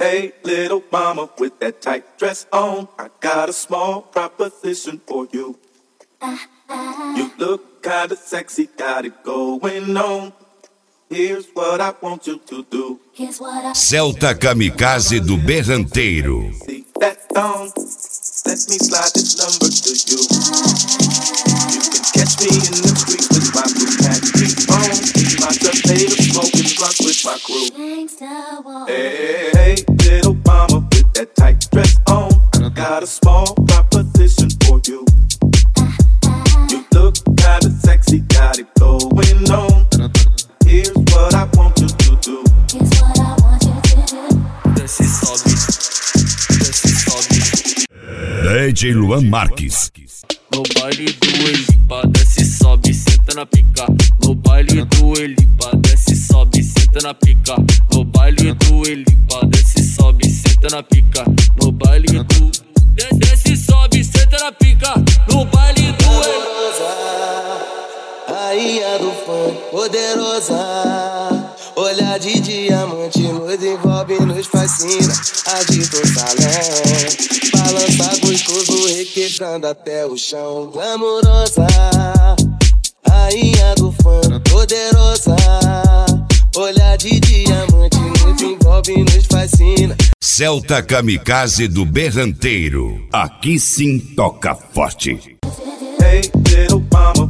Hey, little mama with that tight dress on, I got a small proposition for you. You look kinda sexy, got it going on. Here's what I want you to do. Celta Kamikaze do Berranteiro. See that thong? Let me slide this number to you. You can catch me in the streets with my blue patchy on. Contemplative smoking blunts with my crew. Hey, hey, little mama with that tight dress on, I got a small proposition for you. You look kinda sexy, got it going on. Here's what I want you to do. Desce e sobe, desce e sobe. DJ Luan Marques. No baile do Elipa, desce e sobe, senta na pica. No baile do Elipa, desce e sobe, senta na pica. No baile do Elipa, desce e sobe, senta na pica. No baile do desce e sobe, senta na pica. No baile do Elipa, rainha do funk, poderosa. Olhar de diamante nos envolve, nos fascina. Agita o salão, balança gostoso, requebrando até o chão. Glamourosa, rainha do funk, poderosa. Olhar de diamante nos envolve, nos fascina. Celta Kamikaze do Berranteiro. Aqui sim toca forte. Hey, little mama